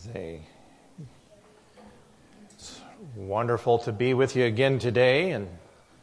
Wednesday. It's wonderful to be with you again today, and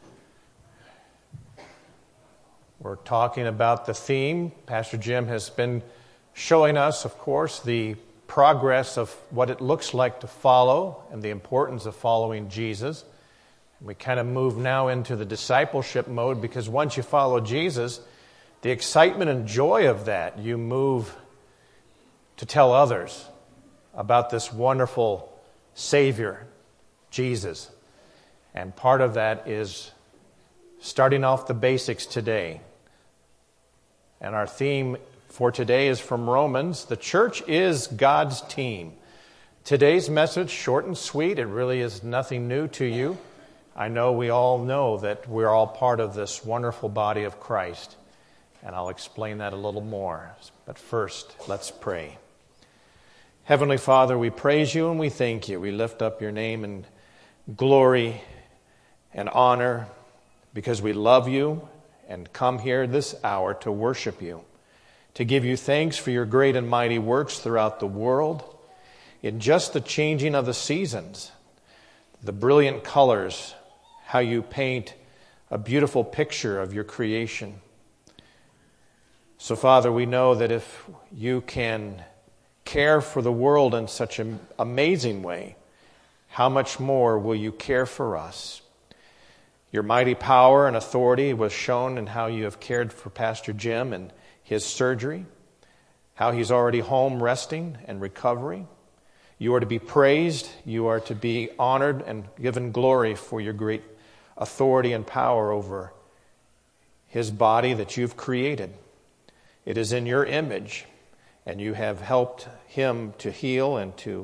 we're talking about the theme. Pastor Jim has been showing us, of course, the progress of what it looks like to follow and the importance of following Jesus. We kind of move now into the discipleship mode, because once you follow Jesus, the excitement and joy of that, you move to tell others about this wonderful Savior, Jesus. And part of that is starting off the basics today. And our theme for today is from Romans. The church is God's team. Today's message, short and sweet. It really is nothing new to you. I know we all know that we're all part of this wonderful body of Christ. And I'll explain that a little more. But first, let's pray. Heavenly Father, we praise you and we thank you. We lift up your name in glory and honor because we love you and come here this hour to worship you, to give you thanks for your great and mighty works throughout the world, in just the changing of the seasons, the brilliant colors, how you paint a beautiful picture of your creation. So, Father, we know that if you can care for the world in such an amazing way, how much more will you care for us? Your mighty power and authority was shown in how you have cared for Pastor Jim and his surgery, how he's already home resting and recovering. You are to be praised, you are to be honored and given glory for your great authority and power over his body that you've created. It is in your image, and you have helped him to heal and to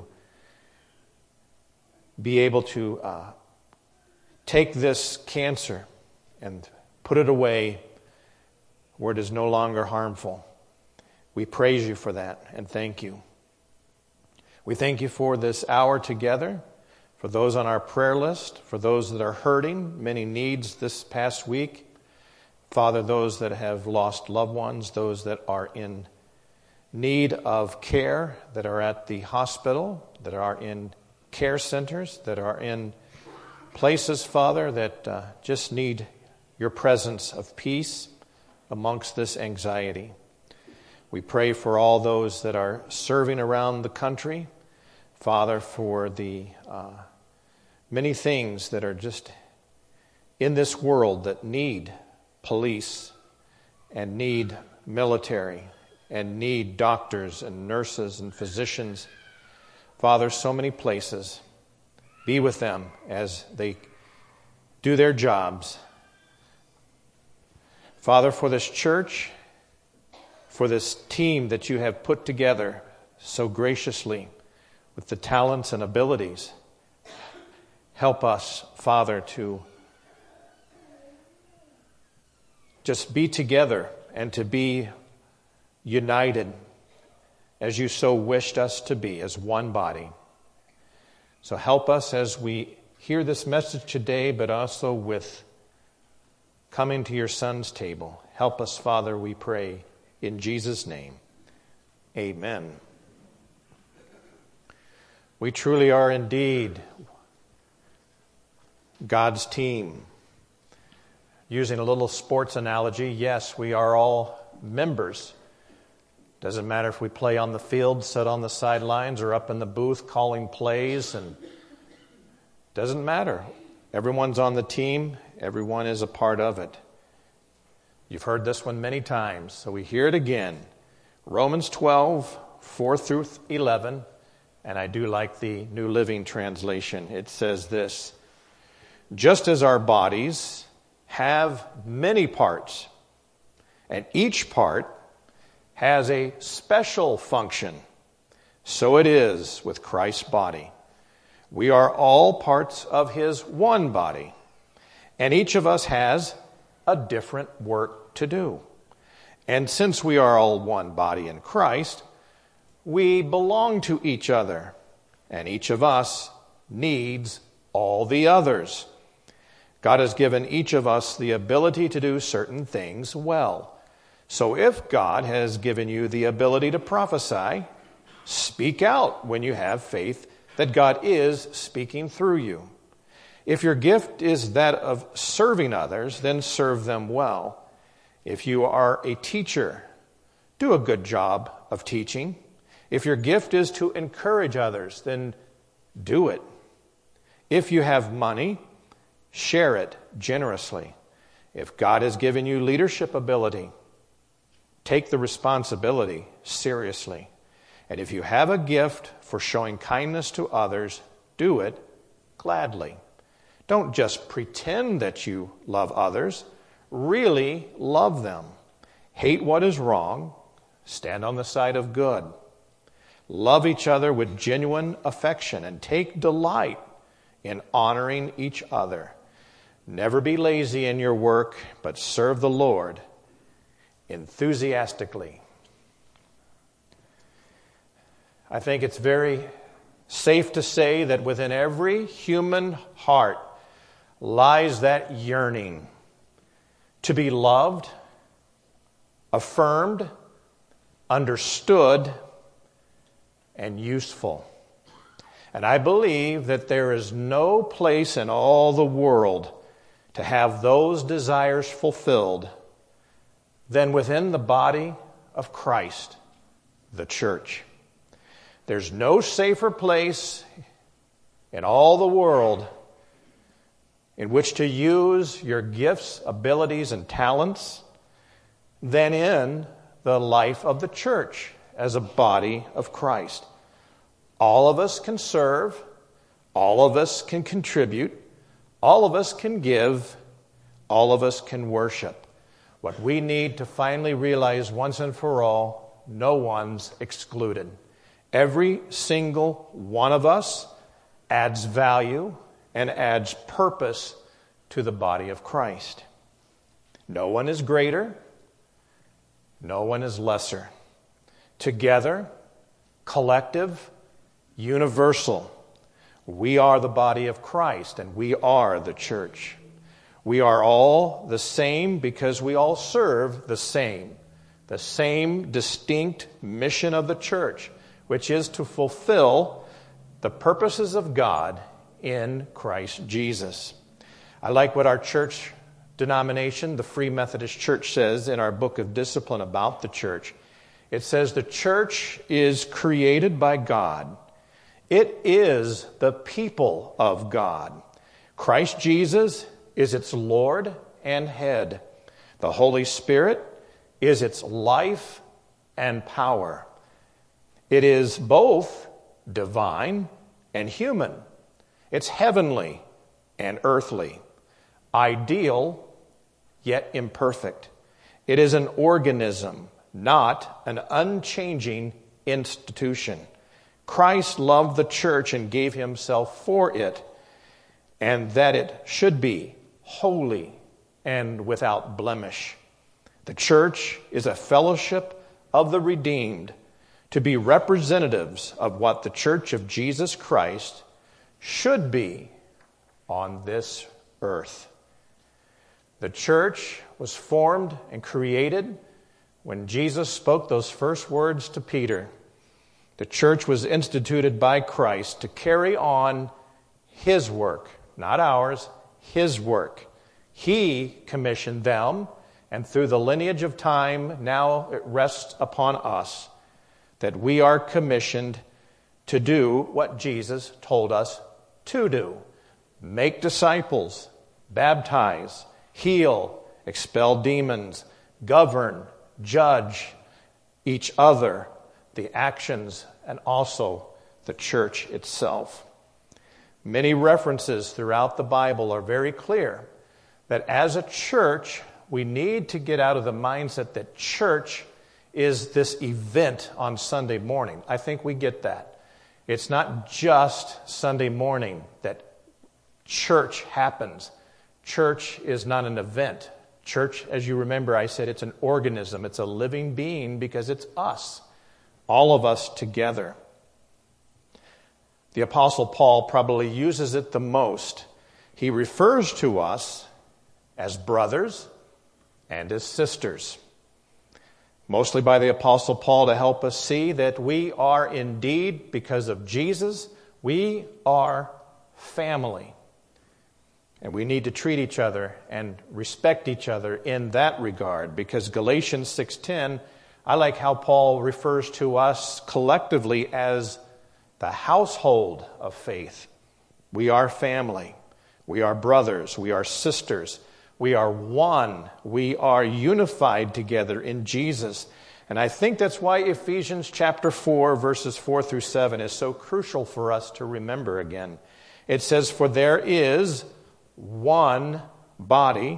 be able to take this cancer and put it away where it is no longer harmful. We praise you for that and thank you. We thank you for this hour together, for those on our prayer list, for those that are hurting, many needs this past week. Father, those that have lost loved ones, those that are in need of care, that are at the hospital, that are in care centers, that are in places, Father, that just need your presence of peace amongst this anxiety. We pray for all those that are serving around the country, Father, for the many things that are just in this world that need police and need military and need doctors and nurses and physicians. Father, so many places. Be with them as they do their jobs. Father, for this church, for this team that you have put together so graciously with the talents and abilities, help us, Father, to just be together and to be united as you so wished us to be, as one body. So help us as we hear this message today, but also with coming to your Son's table. Help us, Father, we pray, in Jesus' name. Amen. We truly are indeed God's team. Using a little sports analogy, yes, we are all members. Doesn't matter if we play on the field, sit on the sidelines, or up in the booth calling plays, and doesn't matter. Everyone's on the team. Everyone is a part of it. You've heard this one many times, so we hear it again. Romans 12, 4 through 11, and I do like the New Living Translation. It says this: just as our bodies have many parts, and each part has a special function, so it is with Christ's body. We are all parts of his one body, and each of us has a different work to do. And since we are all one body in Christ, we belong to each other, and each of us needs all the others. God has given each of us the ability to do certain things well. So if God has given you the ability to prophesy, Speak out when you have faith that God is speaking through you. If your gift is that of serving others, then serve them well. If you are a teacher, do a good job of teaching. If your gift is to encourage others, then do it. If you have money, share it generously. If God has given you leadership ability, take the responsibility seriously. And if you have a gift for showing kindness to others, do it gladly. Don't just pretend that you love others. Really love them. Hate what is wrong. Stand on the side of good. Love each other with genuine affection and take delight in honoring each other. Never be lazy in your work, but serve the Lord enthusiastically. I think it's very safe to say that within every human heart lies that yearning to be loved, affirmed, understood, and useful. And I believe that there is no place in all the world to have those desires fulfilled than within the body of Christ, the church. There's no safer place in all the world in which to use your gifts, abilities, and talents than in the life of the church as a body of Christ. All of us can serve. All of us can contribute. All of us can give. All of us can worship. What we need to finally realize once and for all, no one's excluded. Every single one of us adds value and adds purpose to the body of Christ. No one is greater. No one is lesser. Together, collective, universal, we are the body of Christ and we are the church. We are all the same because we all serve the same distinct mission of the church, which is to fulfill the purposes of God in Christ Jesus. I like what our church denomination, the Free Methodist Church, says in our book of discipline about the church. It says the church is created by God. It is the people of God. Christ Jesus is its Lord and head. The Holy Spirit is its life and power. It is both divine and human. It's heavenly and earthly, ideal yet imperfect. It is an organism, not an unchanging institution. Christ loved the church and gave himself for it, and that it should be holy and without blemish. The church is a fellowship of the redeemed, to be representatives of what the church of Jesus Christ should be on this earth. The church was formed and created when Jesus spoke those first words to Peter. The church was instituted by Christ to carry on his work, not ours, his work. He commissioned them, and through the lineage of time, now it rests upon us that we are commissioned to do what Jesus told us to do. Make disciples, baptize, heal, expel demons, govern, judge each other, the actions, and also the church itself. Many references throughout the Bible are very clear that as a church, we need to get out of the mindset that church is this event on Sunday morning. I think we get that. It's not just Sunday morning that church happens. Church is not an event. Church, as you remember, I said it's an organism. It's a living being because it's us, all of us together. The Apostle Paul probably uses it the most. He refers to us as brothers and as sisters. mostly by the Apostle Paul to help us see that we are indeed, because of Jesus, we are family. And we need to treat each other and respect each other in that regard, because Galatians 6:10, I like how Paul refers to us collectively as the household of faith. We are family. We are brothers. We are sisters. We are one. We are unified together in Jesus. And I think that's why Ephesians chapter 4, verses 4 through 7 is so crucial for us to remember again. It says, "For there is one body,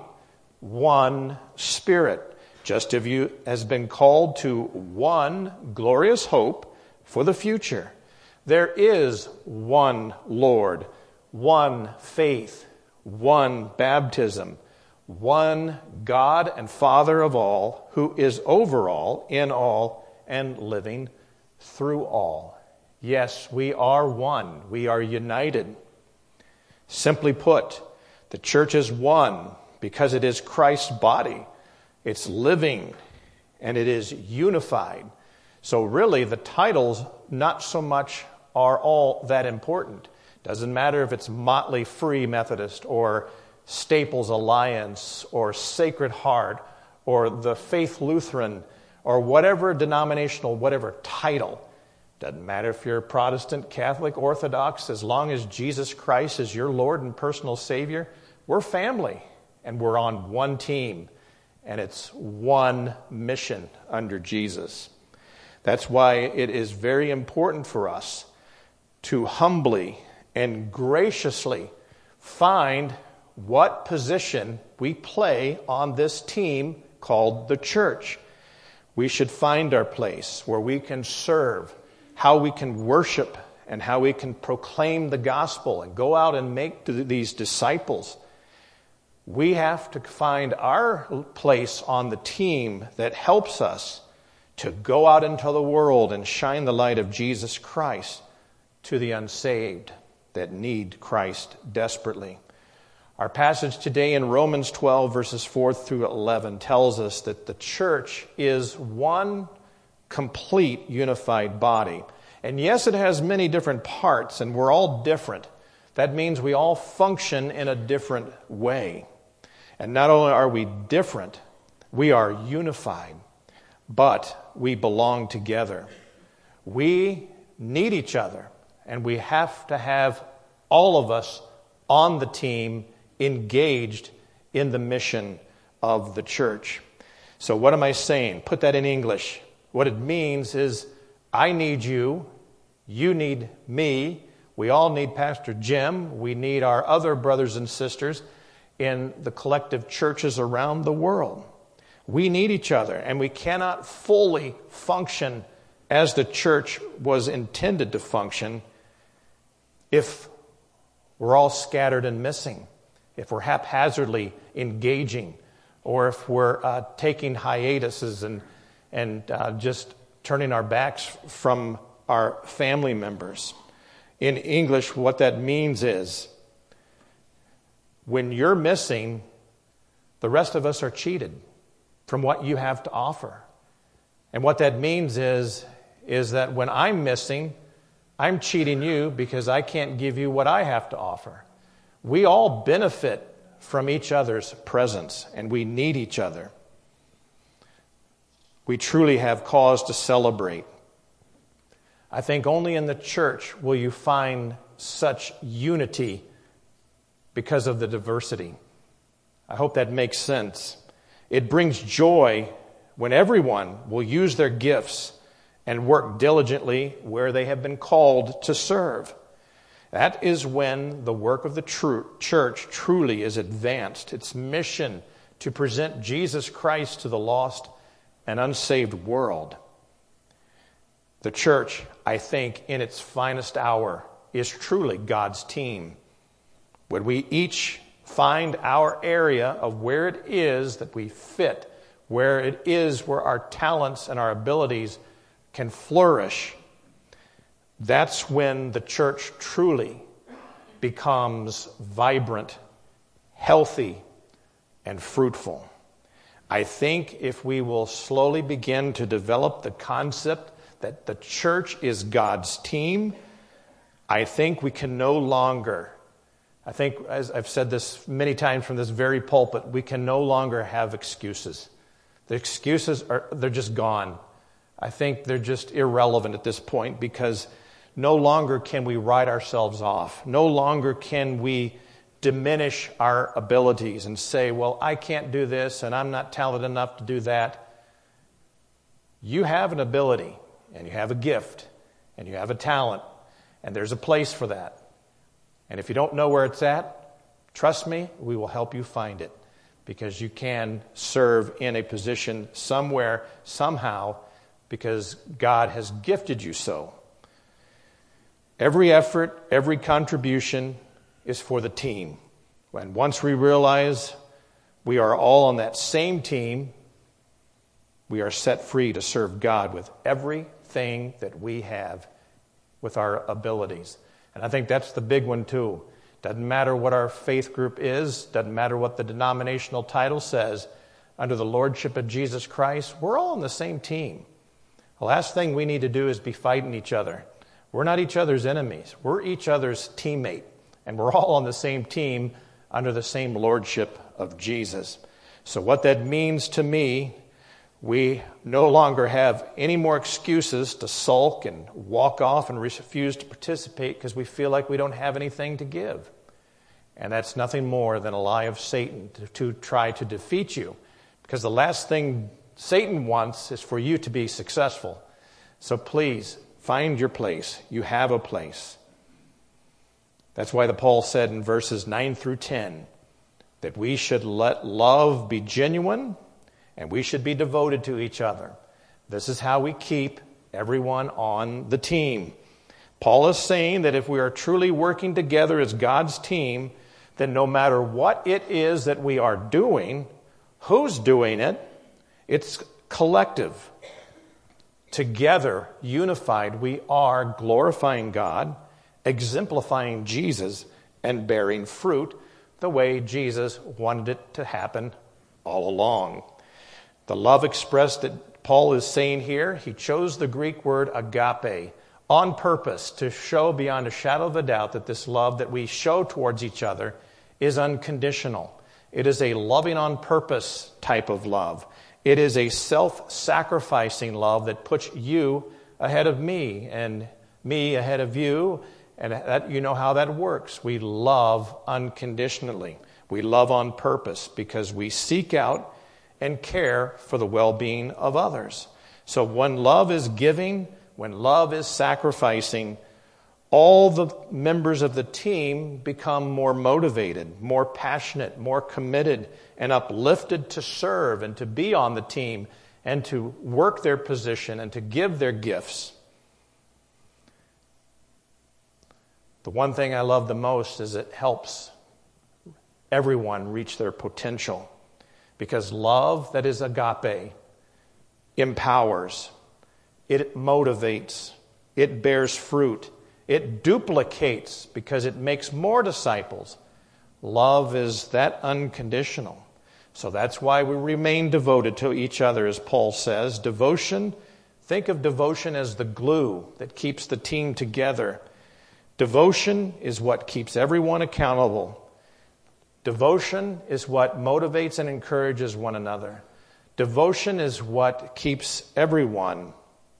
one Spirit, just as you has been called to one glorious hope for the future. There is one Lord, one faith, one baptism, one God and Father of all, who is over all, in all, and living through all." Yes, we are one. We are united. Simply put, the church is one because it is Christ's body. It's living and it is unified. So really, the titles not so much are all that important. Doesn't matter if it's Motley Free Methodist or Staples Alliance or Sacred Heart or the Faith Lutheran or whatever denominational, whatever title. Doesn't matter if you're Protestant, Catholic, Orthodox, as long as Jesus Christ is your Lord and personal Savior, we're family and we're on one team and it's one mission under Jesus. That's why it is very important for us to humbly and graciously find what position we play on this team called the church. We should find our place where we can serve, how we can worship, and how we can proclaim the gospel and go out and make these disciples. We have to find our place on the team that helps us to go out into the world and shine the light of Jesus Christ to the unsaved that need Christ desperately. Our passage today in Romans 12, verses 4 through 11, tells us that the church is one complete unified body. And yes, it has many different parts, and we're all different. That means we all function in a different way. And not only are we different, we are unified, but we belong together. We need each other, and we have to have all of us on the team engaged in the mission of the church. So what am I saying? Put that in English. What it means is I need you, you need me, we all need Pastor Jim, we need our other brothers and sisters in the collective churches around the world. We need each other, and we cannot fully function as the church was intended to function if we're all scattered and missing, if we're haphazardly engaging, or if we're taking hiatuses and just turning our backs from our family members. In English, what that means is when you're missing, the rest of us are cheated from what you have to offer. And what that means is that when I'm missing, I'm cheating you because I can't give you what I have to offer. We all benefit from each other's presence, and we need each other. We truly have cause to celebrate. I think only in the church will you find such unity because of the diversity. I hope that makes sense. It brings joy when everyone will use their gifts and work diligently where they have been called to serve. That is when the work of the church truly is advanced. Its mission to present Jesus Christ to the lost and unsaved world. The church, I think, in its finest hour, is truly God's team. When we each find our area of where it is that we fit, where it is where our talents and our abilities can flourish, that's when the church truly becomes vibrant, healthy, and fruitful. I think if we will slowly begin to develop the concept that the church is God's team, I think we can no longer, I think, as I've said this many times from this very pulpit, we can no longer have excuses. The excuses they're just gone. I think they're just irrelevant at this point, because no longer can we write ourselves off. No longer can we diminish our abilities and say, well, I can't do this and I'm not talented enough to do that. You have an ability and you have a gift and you have a talent, and there's a place for that. And if you don't know where it's at, trust me, we will help you find it, because you can serve in a position somewhere, somehow, because God has gifted you so. Every effort, every contribution is for the team. And once we realize we are all on that same team, we are set free to serve God with everything that we have, with our abilities. And I think that's the big one too. Doesn't matter what our faith group is, doesn't matter what the denominational title says, under the lordship of Jesus Christ, we're all on the same team. The last thing we need to do is be fighting each other. We're not each other's enemies. We're each other's teammate. And we're all on the same team under the same lordship of Jesus. So what that means to me, we no longer have any more excuses to sulk and walk off and refuse to participate because we feel like we don't have anything to give. And that's nothing more than a lie of Satan to try to defeat you. Because the last thing Satan wants is for you to be successful. So please, find your place. You have a place. That's why Paul said in verses 9 through 10 that we should let love be genuine and we should be devoted to each other. This is how we keep everyone on the team. Paul is saying that if we are truly working together as God's team, then no matter what it is that we are doing, who's doing it, it's collective. Together, unified, we are glorifying God, exemplifying Jesus, and bearing fruit the way Jesus wanted it to happen all along. The love expressed that Paul is saying here, he chose the Greek word agape on purpose to show beyond a shadow of a doubt that this love that we show towards each other is unconditional. It is a loving on purpose type of love. It is a self-sacrificing love that puts you ahead of me and me ahead of you. And that, you know how that works. We love unconditionally. We love on purpose because we seek out and care for the well-being of others. So when love is giving, when love is sacrificing, all the members of the team become more motivated, more passionate, more committed, and uplifted to serve and to be on the team and to work their position and to give their gifts. The one thing I love the most is it helps everyone reach their potential, because love that is agape empowers, it motivates, it bears fruit, it duplicates because it makes more disciples. Love is that unconditional. So that's why we remain devoted to each other, as Paul says. Devotion, think of devotion as the glue that keeps the team together. Devotion is what keeps everyone accountable. Devotion is what motivates and encourages one another. Devotion is what keeps everyone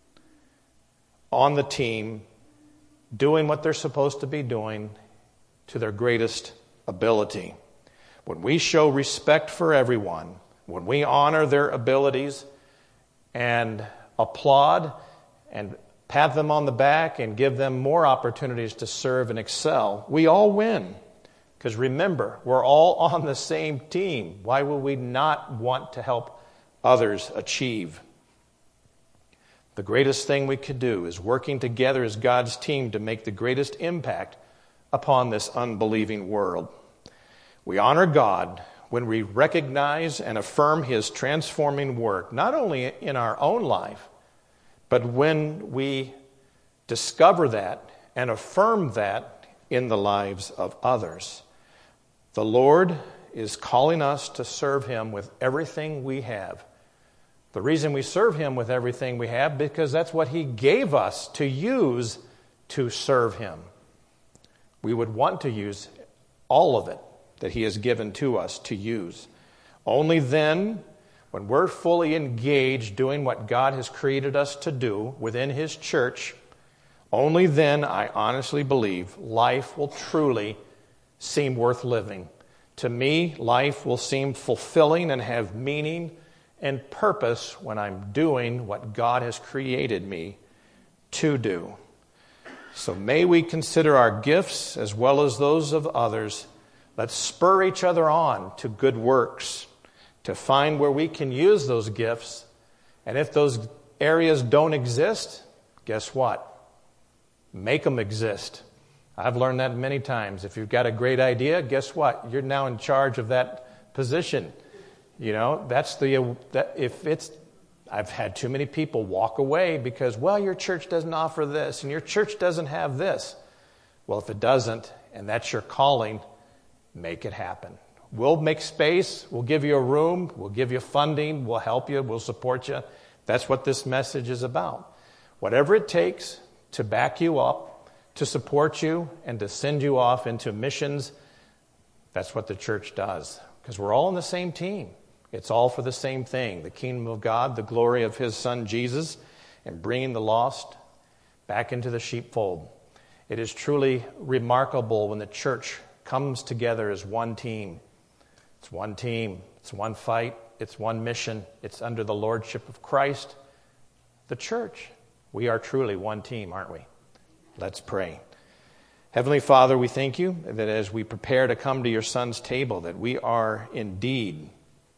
on the team doing what they're supposed to be doing to their greatest ability. When we show respect for everyone, when we honor their abilities and applaud and pat them on the back and give them more opportunities to serve and excel, we all win. Because remember, we're all on the same team. Why would we not want to help others achieve? The greatest thing we could do is working together as God's team to make the greatest impact upon this unbelieving world. We honor God when we recognize and affirm His transforming work, not only in our own life, but when we discover that and affirm that in the lives of others. The Lord is calling us to serve him with everything we have. The reason we serve him with everything we have, because that's what he gave us to use to serve him. We would want to use all of it that he has given to us to use. Only then, when we're fully engaged doing what God has created us to do within his church, only then, I honestly believe, life will truly seem worth living. To me, life will seem fulfilling and have meaning and purpose when I'm doing what God has created me to do. So may we consider our gifts as well as those of others. Let's spur each other on to good works, to find where we can use those gifts. And if those areas don't exist, guess what? Make them exist. I've learned that many times. If you've got a great idea, guess what? You're now in charge of that position. You know, I've had too many people walk away because, well, your church doesn't offer this and your church doesn't have this. Well, if it doesn't, and that's your calling, make it happen. We'll make space. We'll give you a room. We'll give you funding. We'll help you. We'll support you. That's what this message is about. Whatever it takes to back you up, to support you, and to send you off into missions, that's what the church does. Because we're all on the same team. It's all for the same thing, the kingdom of God, the glory of his son Jesus, and bringing the lost back into the sheepfold. It is truly remarkable when the church comes together as one team. It's one team. It's one fight. It's one mission. It's under the lordship of Christ, the church. We are truly one team, aren't we? Let's pray. Heavenly Father, we thank you that as we prepare to come to your Son's table, that we are indeed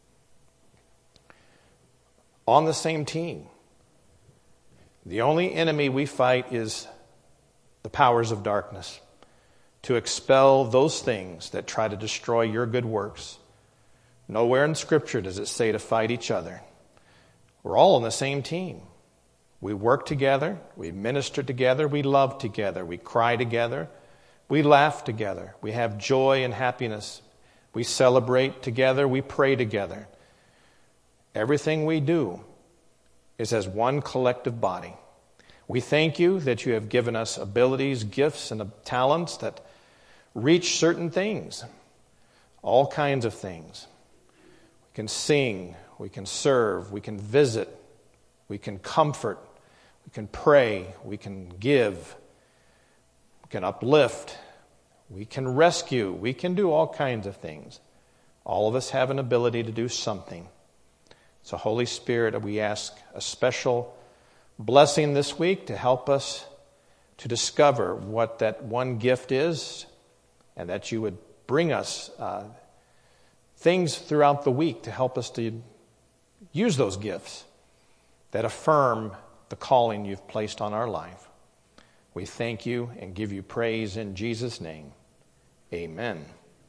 on the same team. The only enemy we fight is the powers of darkness, to expel those things that try to destroy your good works. Nowhere in Scripture does it say to fight each other. We're all on the same team. We work together, we minister together, we love together, we cry together, we laugh together, we have joy and happiness, we celebrate together, we pray together. Everything we do is as one collective body. We thank you that you have given us abilities, gifts, and talents that reach certain things, all kinds of things. We can sing, we can serve, we can visit, we can comfort, we can pray, we can give, we can uplift, we can rescue, we can do all kinds of things. All of us have an ability to do something. So, Holy Spirit, we ask a special blessing this week to help us to discover what that one gift is, and that you would bring us things throughout the week to help us to use those gifts that affirm the calling you've placed on our life. We thank you and give you praise in Jesus' name. Amen.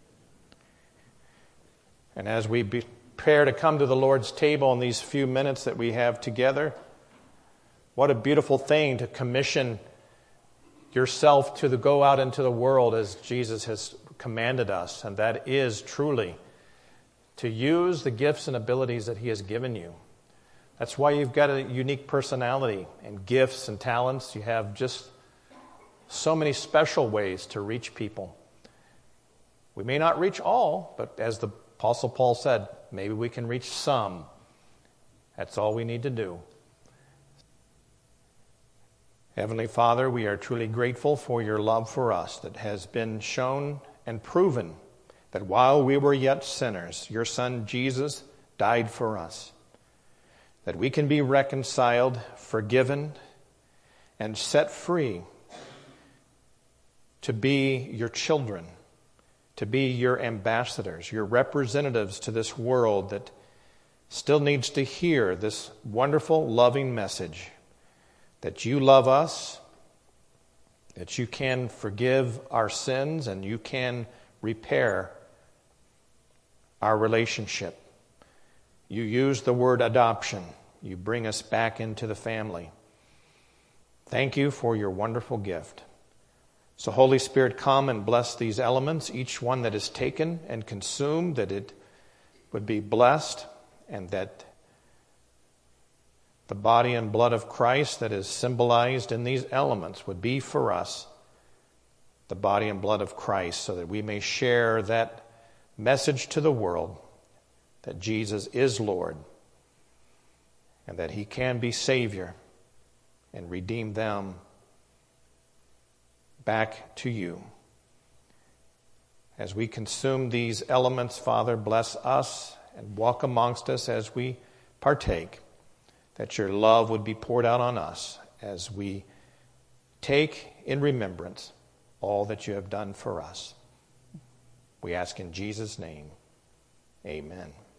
And as we prepare to come to the Lord's table in these few minutes that we have together, what a beautiful thing to commission yourself to go out into the world as Jesus has commanded us. And that is truly to use the gifts and abilities that he has given you. That's why you've got a unique personality and gifts and talents. You have just so many special ways to reach people. We may not reach all, but as the Apostle Paul said, maybe we can reach some. That's all we need to do. Heavenly Father, we are truly grateful for your love for us that has been shown and proven that while we were yet sinners, your Son Jesus died for us, that we can be reconciled, forgiven, and set free to be your children, to be your ambassadors, your representatives to this world that still needs to hear this wonderful, loving message that you love us, that you can forgive our sins, and you can repair our relationship. You use the word adoption. You bring us back into the family. Thank you for your wonderful gift. So Holy Spirit, come and bless these elements, each one that is taken and consumed, that it would be blessed, and that the body and blood of Christ that is symbolized in these elements would be for us the body and blood of Christ, so that we may share that message to the world that Jesus is Lord and that he can be Savior and redeem them back to you. As we consume these elements, Father, bless us and walk amongst us as we partake, that your love would be poured out on us as we take in remembrance all that you have done for us. We ask in Jesus' name, amen.